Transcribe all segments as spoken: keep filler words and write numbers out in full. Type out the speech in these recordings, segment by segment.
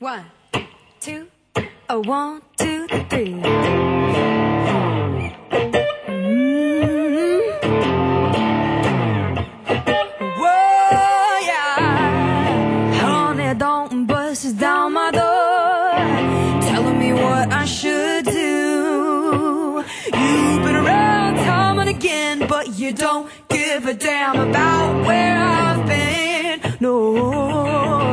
One, two, a one, two, three. Mm-hmm. Whoa, yeah. Honey, don't bust down my door, telling me what I should do. You've been around time and again, but you don't give a damn about where I've been. No.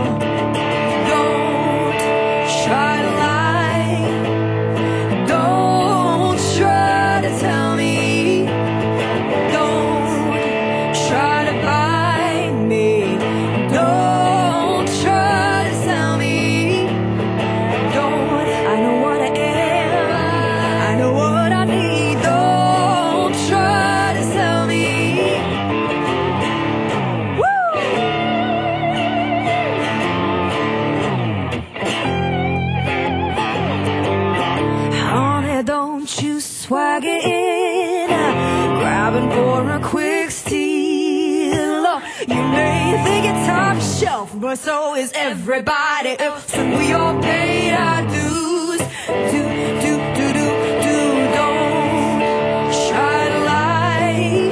Swagger in, grabbing for a quick steal. You may think it's top shelf, but so is everybody else. And we all paid our dues. Do, do, do, do, do. Don't try to lie.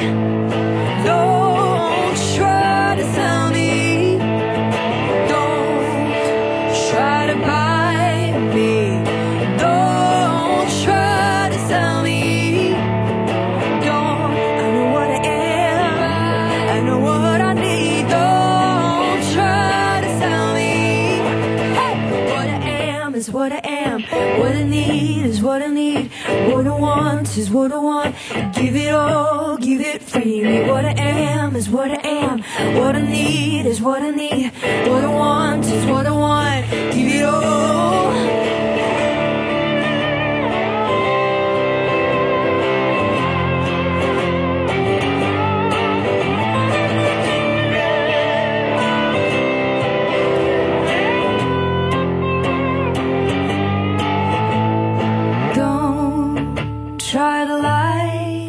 Don't try to tell me. Don't try to buy me. Don't try to sell me. Don't, I know what I am, I know what I need. Don't try to sell me. Hey, what I am is what I am, what I need is what I need, what I want is what I want. Give it all, give it freely. What I am is what I am, what I need is what I need, what I want is what I want. Give it all. Try to lie,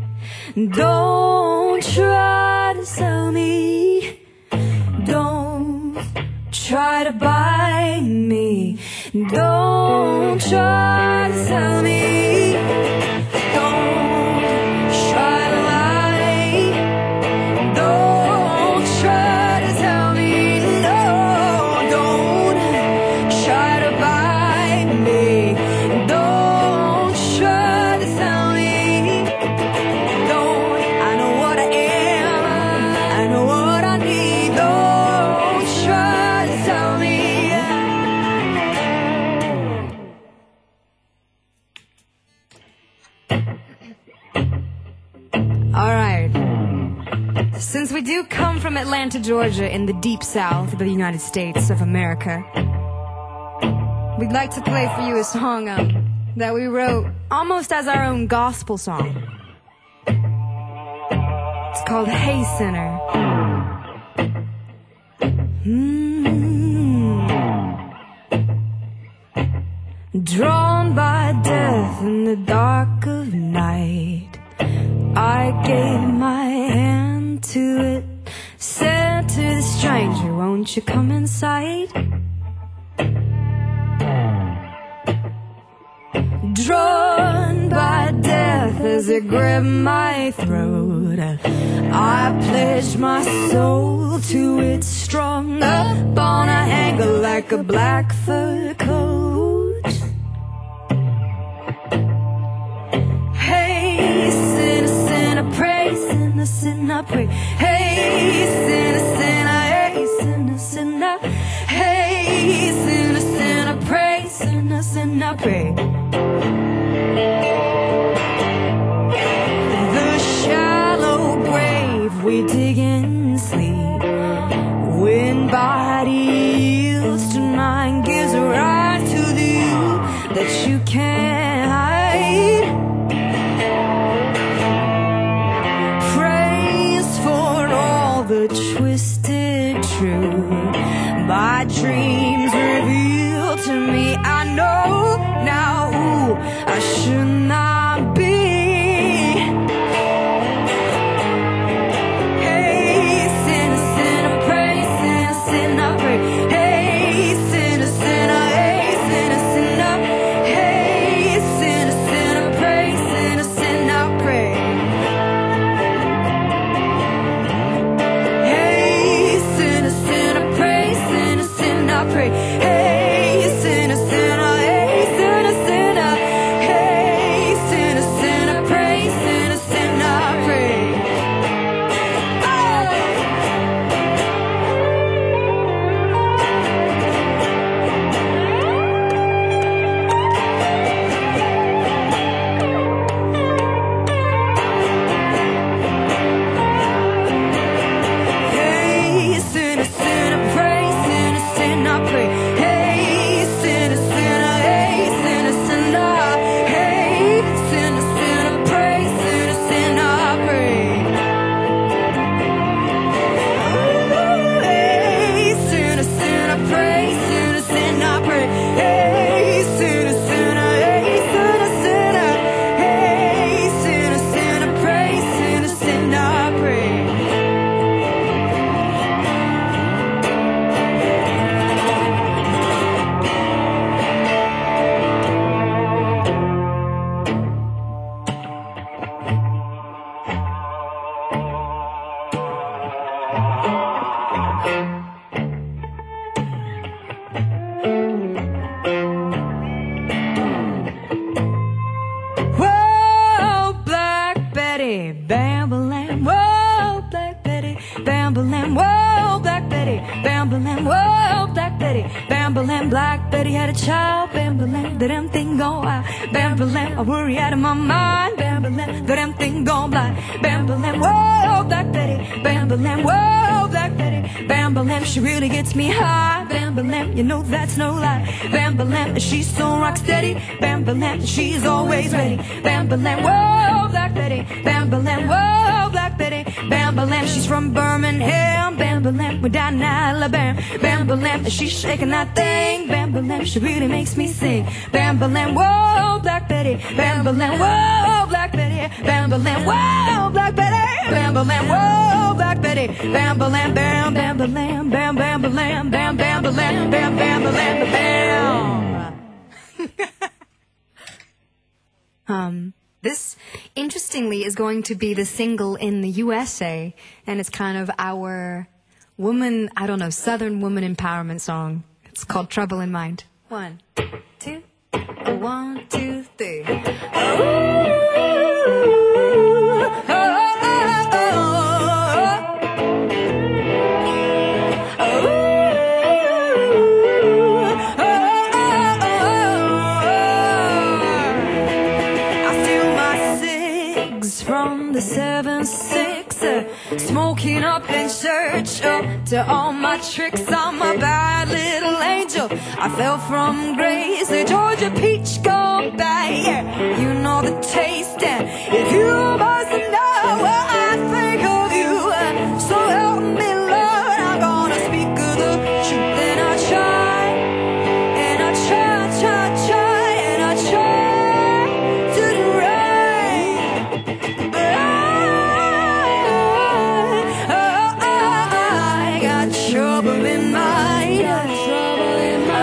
don't try to sell me, don't try to buy me, don't try to sell me, don't try to lie, don't try to tell me, no, don't try to buy me, don't try to sell me. Don't, I know what I am, I know what I need. Don't try to tell me. All right. Since we do come from Atlanta, Georgia, in the deep south of the United States of America, we'd like to play for you a song um, that we wrote almost as our own gospel song. It's called Hey Sinner. Mm. Drawn by death in the dark of night, I gave my hand to it, said to the stranger, won't you come inside? Drawn by death as it gripped my throat, I pledged my soul to it, strung up on a hanger like a black fur coat. Hey, sinner, sinner, pray, sinner, sinner, pray. Hey, sinner, sinner, hey, sinner, sinner. Hey, sinner, sinner, pray, sinner, sinner, pray. The shallow grave we dig in sleep, when body yields to mine, gives a right to the you that you can't hide. Praise for all the twisted truth my dreams reveal to me. I know now who I should not be. Hey, sinner, sinner, pray, sinner, sinner, pray. Hey, sinner, sinner. pray. Hey, sinner, sinner, hey, sinner, sinner. Hey, sinner, sinner, pray, sinner, sinner, pray. Hey, sinner, sinner, pray, sinner, sinner, pray. Hey, sinner, sinner, hey, sinner, sinner. Hey, sinner, sinner, pray, sinner, sinner, pray. Ooh, hey, sinner, sinner, pray, sinner, sinner, pray. Hey, sinner, sinner, hey, sinner, sinner. Hey, sinner, sinner, pray, sinner, sinner, pray. Whoa, Black Betty, Bam-ba-lam. Whoa, Black Betty, Bam-ba-lam. Whoa, Black Betty, Bam-ba-lam. Whoa, Black Betty, Bam-ba-lam. Black Betty had a child, Bam-ba-lam. The damn thing gone wild, Bam-ba-lam. I worry out of my mind, Bam-ba-lam. The damn thing gone blind, Bam-ba-lam. Whoa, Black Betty, Bam-ba-lam. Whoa, Black Betty, Bam-ba-lam. She really gets me high, Bam-ba-lam. You know that's no lie, Bam-ba-lam. She's so rock steady, Bam-ba-lam. She's always ready, Bam-ba-lam. Whoa, Black Betty, Bam-ba-lam. Whoa, Black Betty, Bam-ba-lam. She's from Birmingham, Bam-ba-lam. We're down in Alabama, Bam-ba-lam. She's shaking that thing, Bam-ba-lam. She really makes me sing, Bam-ba-lam. Whoa, Black Betty, Bam-ba-lam. Whoa, Black Betty, Bam-ba-lam. Whoa, Black Betty, Bam-ba-lam. Whoa, Black Betty, Bam-ba-lam. Bam, Bam-ba-lam. Bam, Bam-ba-lam. Bam, Bam-ba-lam. Bam, Bam-ba-lam. Bam. Um, this, interestingly, is going to be the single in the U S A, and it's kind of our woman, I don't know, Southern woman empowerment song. It's called Trouble in Mind. One, two, oh, one, two, three. From the seven six, uh, smoking up in church, up to all my tricks. I'm a bad little angel. I fell from grace, the Georgia peach gone bad. Yeah, you know the taste, and if you must know what I think of you, uh, so help me, Lord, I'm gonna speak of the truth. And I try, and I try, try, try, and I try to do right. But I, I got trouble in my head. Trouble in my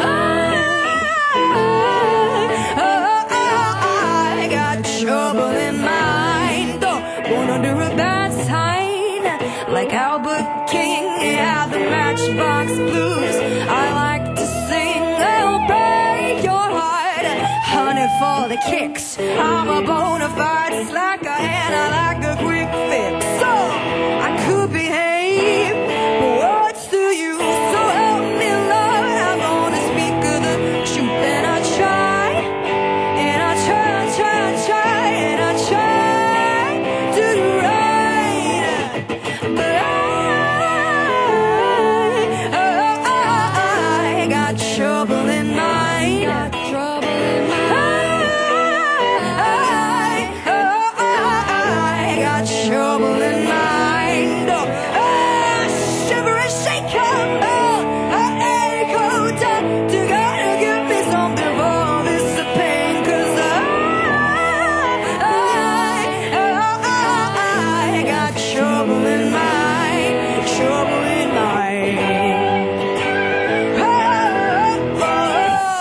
I got trouble in mind. Don't wanna do a bad sign like Albert King. Yeah, the Matchbox Blues. I like to sing. I'll break your heart, honey, for the kicks. I'm a bona fide slacker and I like a quick fix. So I could behave, but what's to you? So help me, Lord, I'm gonna speak of the truth. And I try, and I try, try, try, and I try to do right. But I, I, I got trouble in mind. Got trouble in mind. I got trouble in mind. Oh, shiver and shake, oh, oh, echo down. You gotta give me something for this pain, 'cause I, I, I got trouble in mind, trouble in mind. Oh, oh, oh.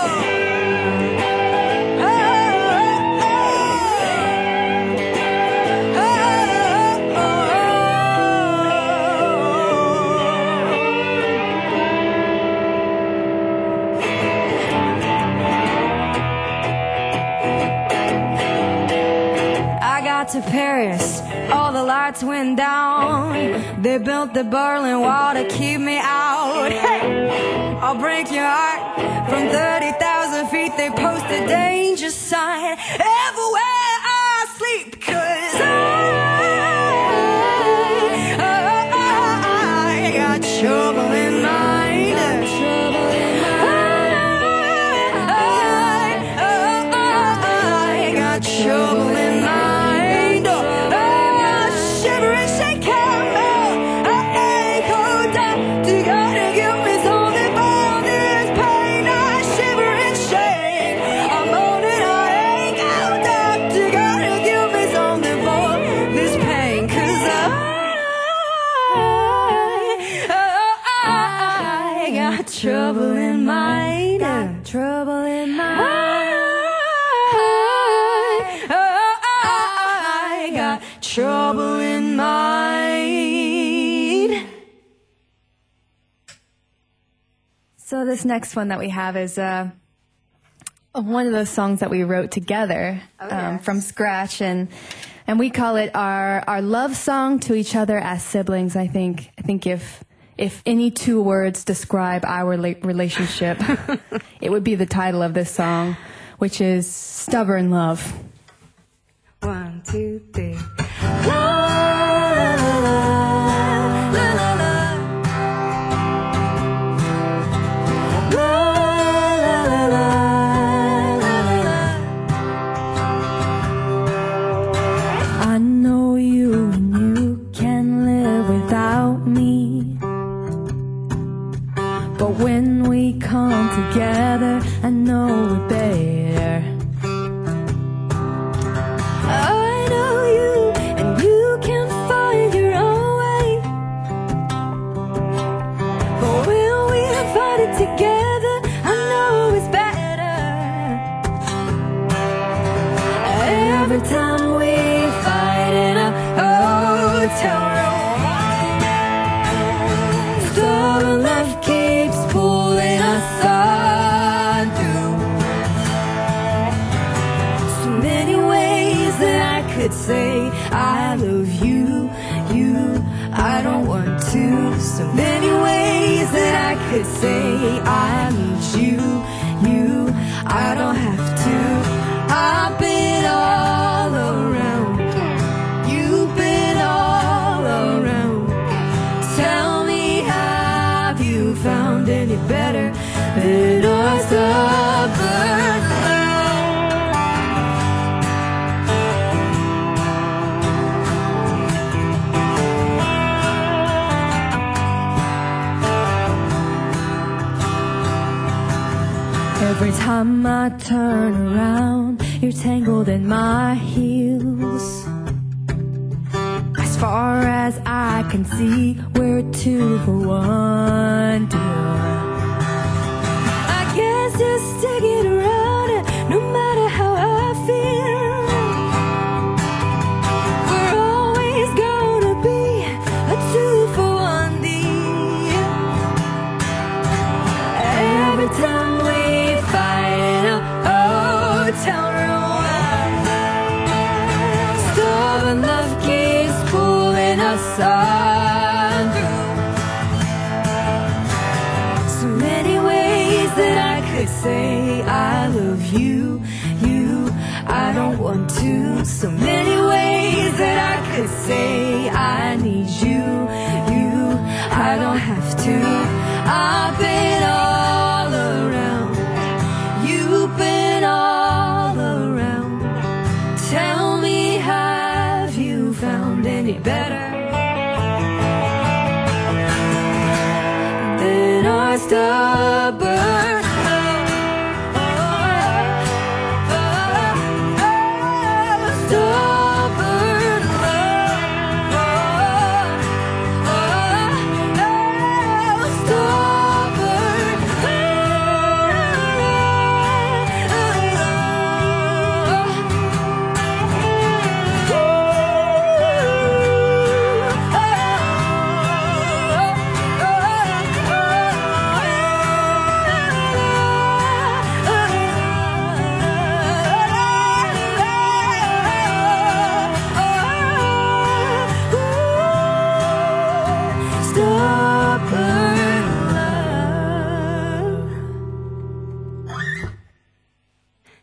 got to Paris, all the lights went down. They built the Berlin Wall to keep me out. Hey, I'll break your heart. From thirty thousand feet they post a danger sign everywhere I sleep, 'cause I, I, I got trouble in mind. Trouble in mind. Oh, shiver and shake out. I ain't cold down. You gotta give me something for this pain. I shiver and shake. I'm moaning. I ain't cold down. You gotta give me something for this pain. 'Cause I, I, I got trouble in mind. Got trouble in mind. Trouble in mind. So this next one that we have is uh, one of those songs that we wrote together oh, um, yes. from scratch, and and we call it our our love song to each other as siblings. I think I think if if any two words describe our la- relationship, it would be the title of this song, which is Stubborn Love. One, two, three. La, la, la, la, la, la, la. La, la, la, la, la, la. I know you and you can live without me, but when we come together, I know we're better. I know you, and you can find your own way. But when we find it together, I know it's better. Every time we fight in a hotel room, stubborn love keeps pulling us undo. So many ways that I could say I love you, you, I don't want to. So many ways that I could say I need you, you, I don't have to. I've been all around, you've been all around. Tell me, have you found any better than our stubborn love? Every time I turn around, you're tangled in my heels. As far as I can see, we're two for one deal. I guess just sticking around it, no matter how I feel. We're always gonna be a two for one deal. Every time we fight in a hotel room, stubborn love keeps pulling us under. So many ways that I could say I love you, you, I don't want to. So many ways that I could say I need you, you, I don't have to. I've been all around, you've been all around. Tell me, have you found any better than our stubborn love? Stubborn love. Stubborn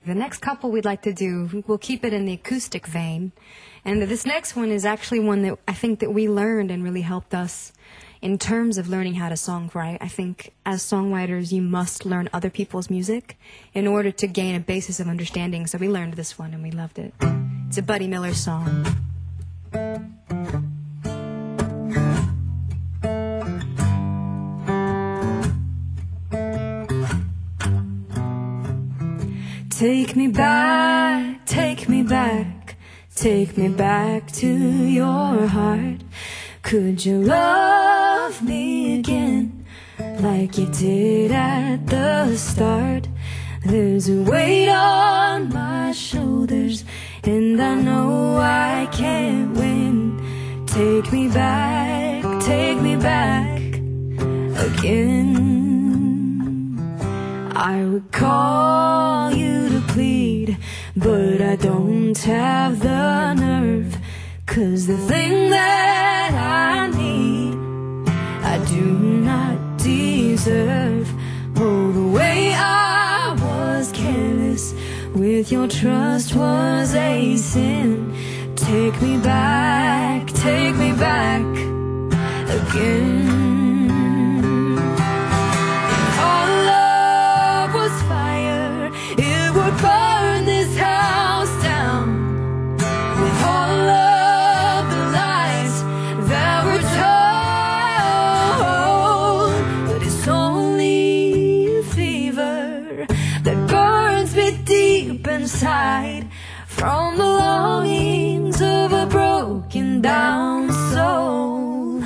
The next couple we'd like to do, we'll keep it in the acoustic vein. And this next one is actually one that I think that we learned and really helped us in terms of learning how to songwrite. I think as songwriters, you must learn other people's music in order to gain a basis of understanding. So we learned this one and we loved it. It's a Buddy Miller song. Take me back, take me back, take me back to your heart. Could you love me again like you did at the start? There's a weight on my shoulders and I know I can't win. Take me back, take me back again. I would call you to plead, but I don't have the nerve. 'Cause the thing that I need, I do not deserve. Oh, the way I was careless with your trust was a sin. Take me back, take me back again. If our love was fire, it would burn this house down. With all of the lies that were told, but it's only a fever that burns me deep inside from the longings of a broken down soul.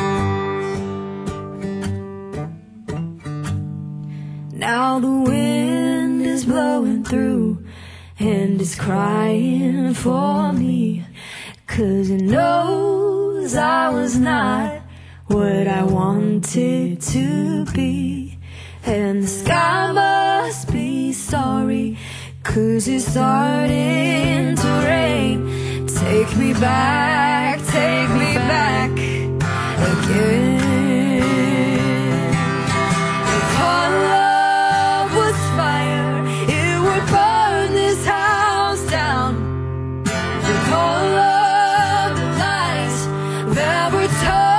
Now the wind is blowing through and it's crying for me, 'cause it knows I was not what I wanted to be. And the sky must be sorry, 'cause it's starting to rain. Take me back, take me back again. If our love was fire, it would burn this house down. With all of the lies that were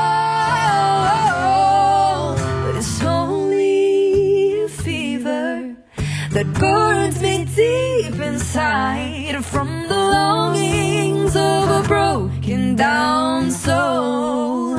told, but it's only a fever that burns me deep inside from the longings of a broken down soul.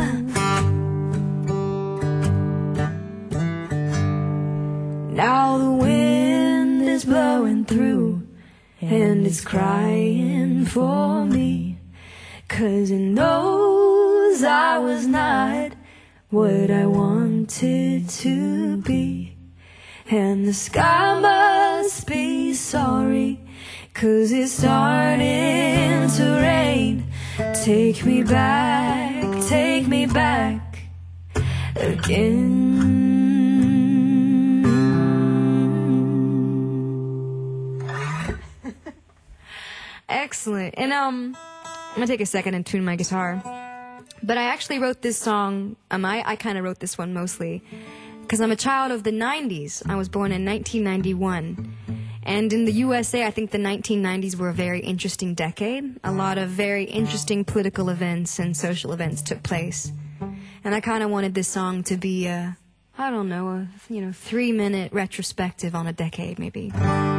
Now the wind is blowing through and it's crying for me, 'cause it knows I was not what I wanted to be. And the sky must be sorry, 'cause it's starting to rain. Take me back, take me back again. Excellent. And um, I'm gonna take a second and tune my guitar. But I actually wrote this song, um, I, I kind of wrote this one mostly because I'm a child of the nineties. I was born in nineteen ninety-one. And in the U S A, I think the nineteen nineties were a very interesting decade. A lot of very interesting political events and social events took place. And I kind of wanted this song to be a, I don't know, a, you know, three-minute retrospective on a decade, maybe.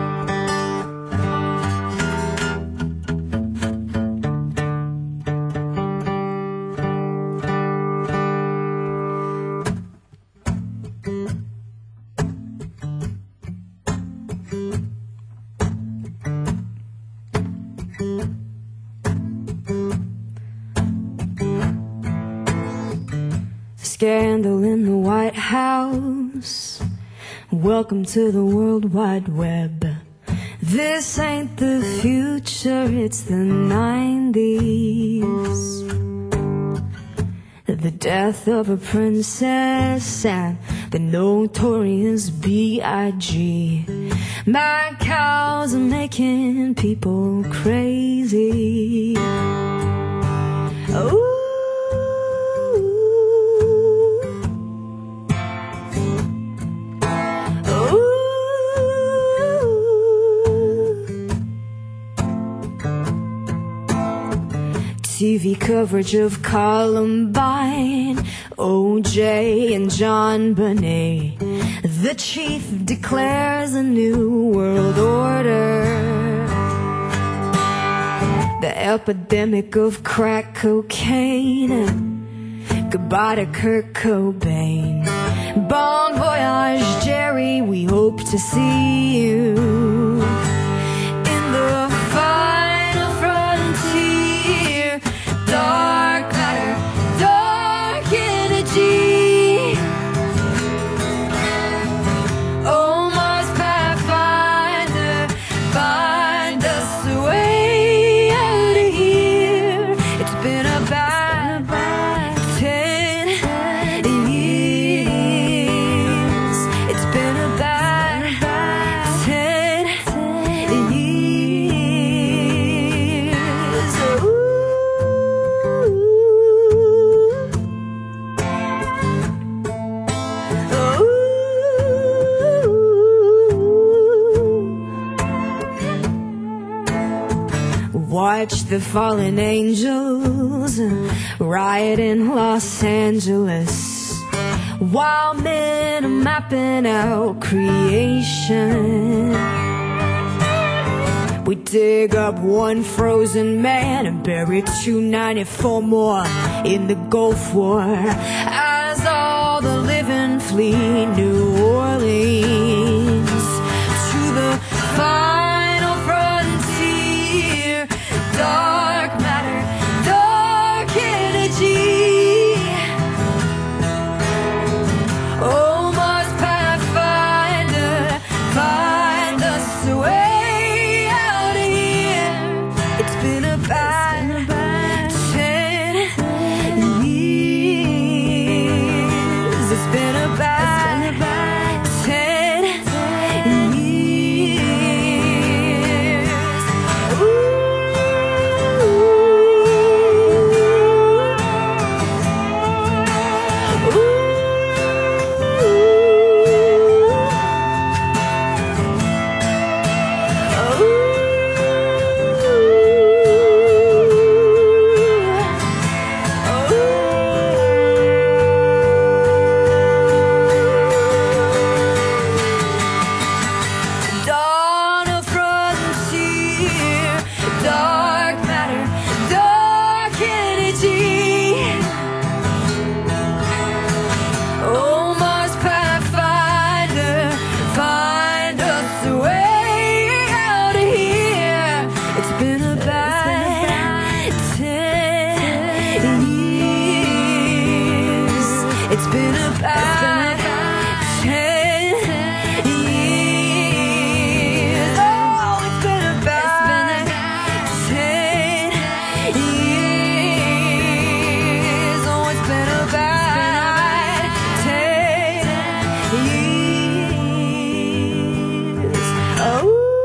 Scandal in the White House. Welcome to the World Wide Web. This ain't the future, it's the nineties. The death of a princess and the notorious B I G Mad cows are making people crazy. Ooh. Ooh. T V coverage of Columbine, O J and John Bonet. The chief declares a new world order. The epidemic of crack cocaine. Goodbye to Kurt Cobain. Bon voyage, Jerry, we hope to see you in the final frontier. Dark matter, dark energy. Oh, Mars Pathfinder, find us a way out of here. It's been about ten years. It's been about ten years. Ooh. Watch the fallen angels riot in Los Angeles while men are mapping out creation. We dig up one frozen man and bury two ninety-four more in the Gulf War as all the living flee New Orleans to the final frontier. Dark matter, dark energy. Oh, Mars Pathfinder, find us a way out of here. It's been about ten years. It's been about ten years. Ooh. Dawn of frontier, dark matter, dark energy. Oh, Mars Pathfinder, find us a way out of here. It's been about ten years. It's been about ten years. Oh, it's been about ten years. Oh, it's been about ten years. Oh.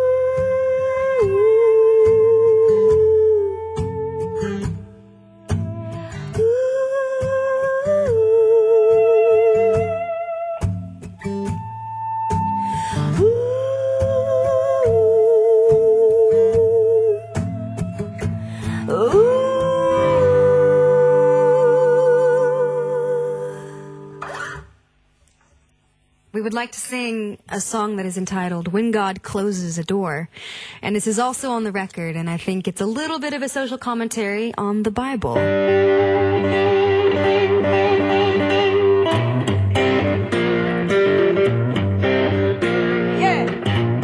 We would like to sing a song that is entitled When God Closes a Door. And this is also on the record, and I think it's a little bit of a social commentary on the Bible. Yeah.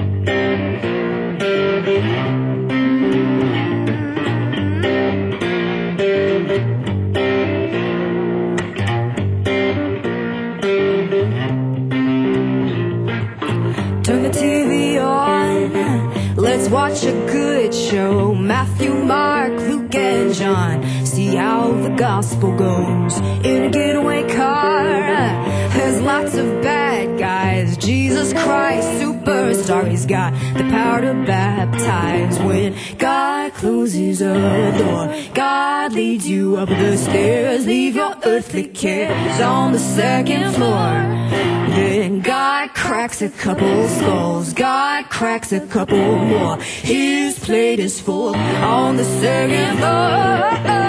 Turn the T V on, let's watch a good show. Matthew, Mark, Luke, and John. See how the gospel goes. In a getaway car, there's lots of bad guys. Jesus Christ, superstar, he's got the power to baptize. When God closes a door, God leads you up the stairs. Leave your earthly cares on the second floor. Then God cracks a couple skulls. God guy cracks a couple more. His plate is full on the second floor.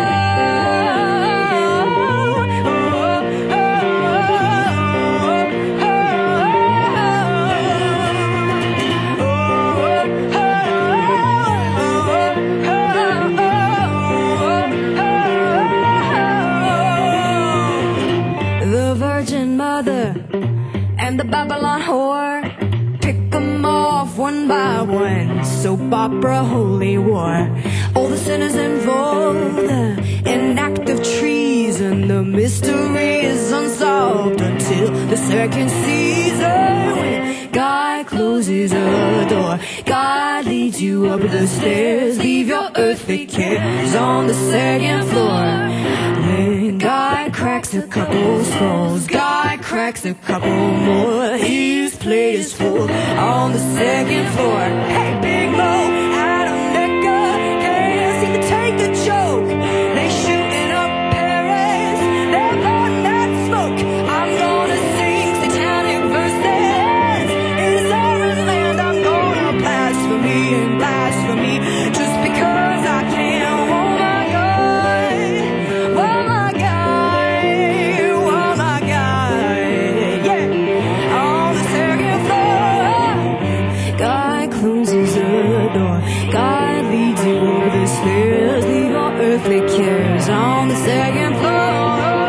And the Babylon whore, pick them off one by one. Soap opera, holy war. All the sinners involved in act of treason. The mystery is unsolved until the second season, when God closes a door, God leads you up the stairs. Leave your earthly cares on the second floor. When God cracks a couple skulls, God cracks a couple more. His plate is full on the second floor. Hey, Big Mo, Adam Necker, can't seem to take the joke. They shooting up Paris, they're blowing that smoke. I'm gonna sing satanic verses in Siren land. I'm gonna blasphemy and blasphemy just because I can. Oh my God, oh my God, oh my God, yeah. On the second floor, God closes the door, God leads you over the stairs. Leave your earthly cares on the second floor.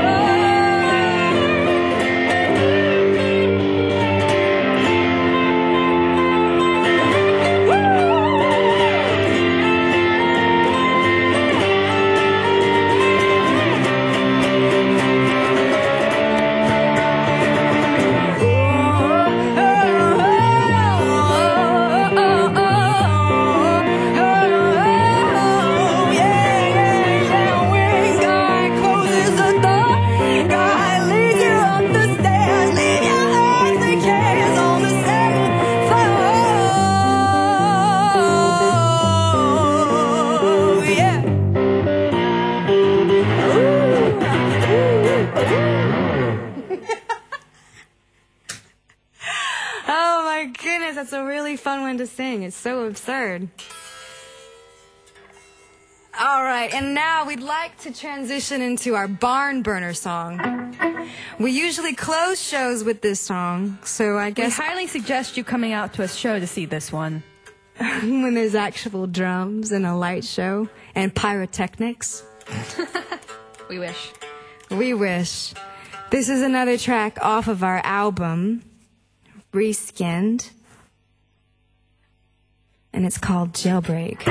Oh my goodness, that's a really fun one to sing. It's so absurd. All right, and now we'd like to transition into our barn burner song. We usually close shows with this song, so I We guess highly suggest you coming out to a show to see this one. When there's actual drums and a light show and pyrotechnics. We wish. We wish. This is another track off of our album, Reskinned, and it's called Jailbreak.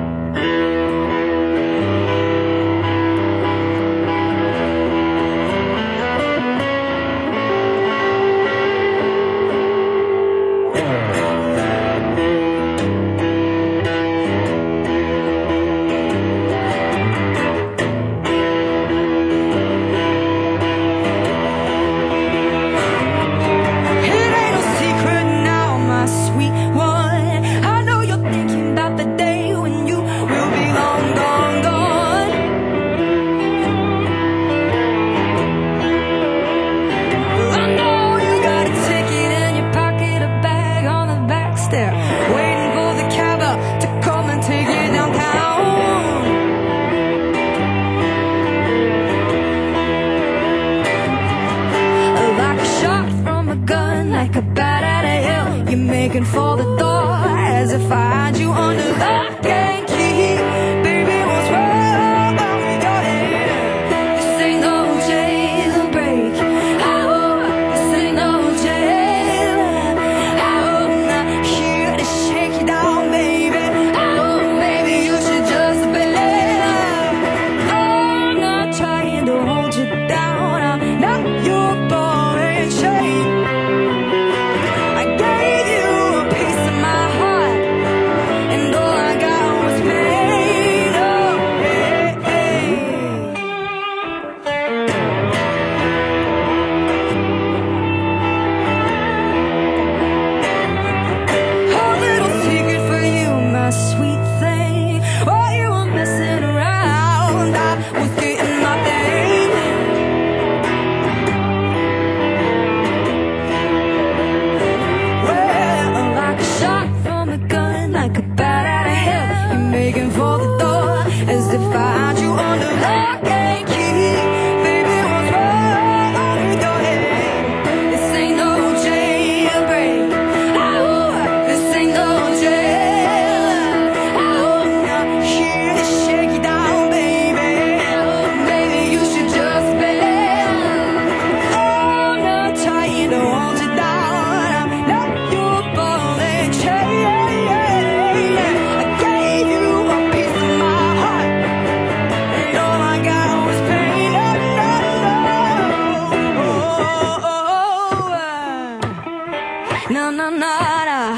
Making for the door as if I had you under lock and key. Baby, what's wrong with your head? This ain't no jailbreak. Oh, this ain't no jail. Oh, I'm not here to shake you down, baby. Oh, maybe you should just believe. Oh, I'm not trying to hold you down. I'm not your ball and chain. I gave you a piece of my heart, and all I got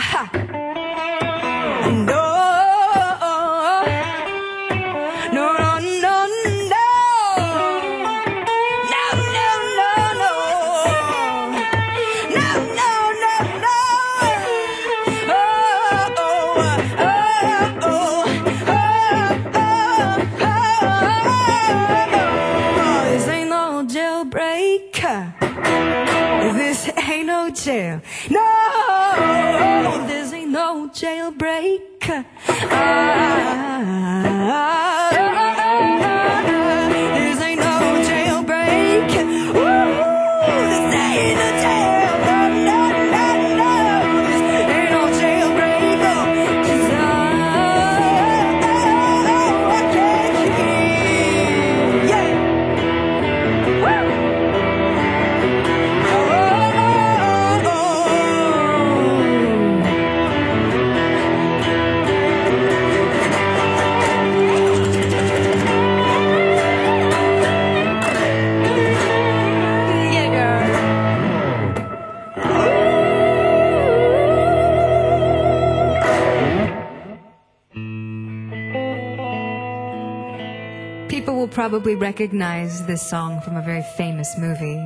Ha. No. No, no, no, no. No, no, no, no. No, no, no, no. Oh, oh, oh, oh, oh, oh, oh. This ain't no jailbreaker. This ain't no jail. No, this ain't no jailbreaker. Ah, this ain't no jailbreak. Woo, this ain't no jail. No, no, no, no. This ain't no jailbreak. Oh, 'cause I, oh, I can't hear. Yeah. Woo. Oh, oh, oh, oh. Yeah, girl. People will probably recognize this song from a very famous movie.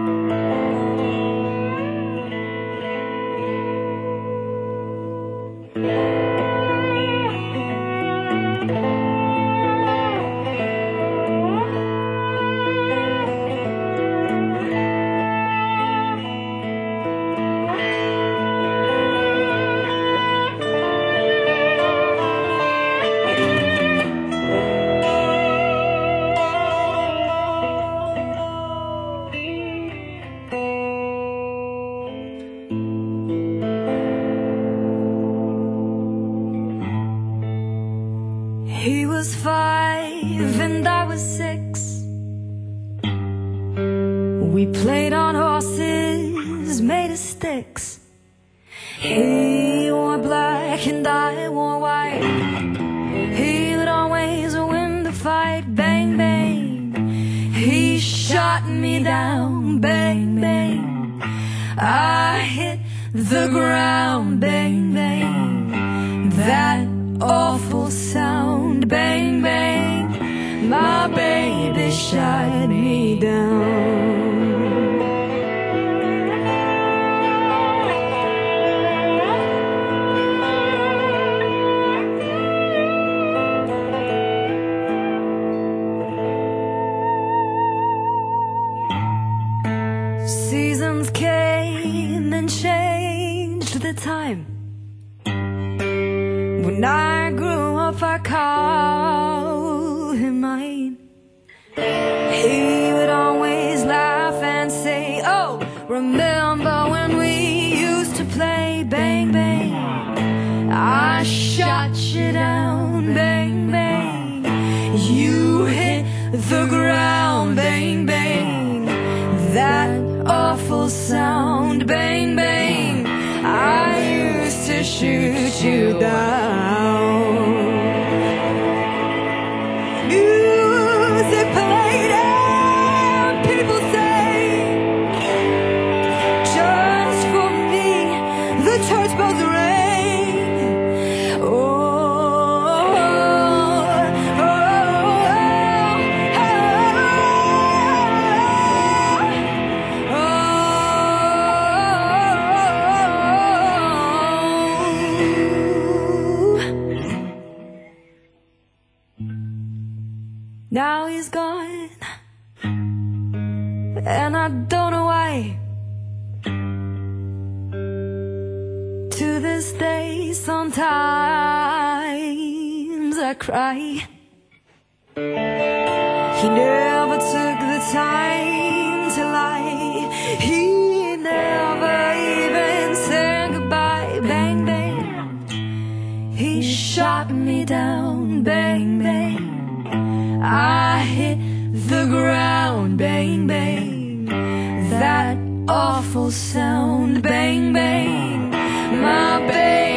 He was five and I was six. We played on horses made of sticks. He wore black and I wore white. He would always win the fight. Bang, bang. He shot me down. Bang, bang. I hit the ground. Bang, bang. That awful sound. Bang, bang. My baby shot me down. Seasons came and changed the time. When I grew up, I called him mine. He would always laugh and say, oh, remember when we used to play? Bang, bang. I shot you down. Bang, bang. You hit the ground. Bang, bang. That awful sound. Bang, bang. I used to shoot you down. Music played and people say, just for me, the church bells ring. Oh, oh, oh, now he's gone, and I don't know why. To this day, sometimes I cry. He never took the time to lie. He never even said goodbye. Bang, bang. He shot me down. Bang, bang. I hit the ground. Bang, bang. That awful sound. Bang, bang. My baby